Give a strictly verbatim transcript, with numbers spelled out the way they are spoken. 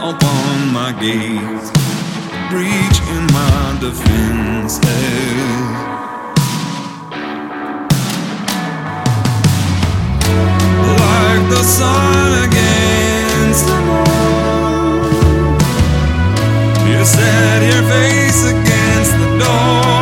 upon my gaze, breach in my defenses. Like the sun against the moon, you set your face against the door.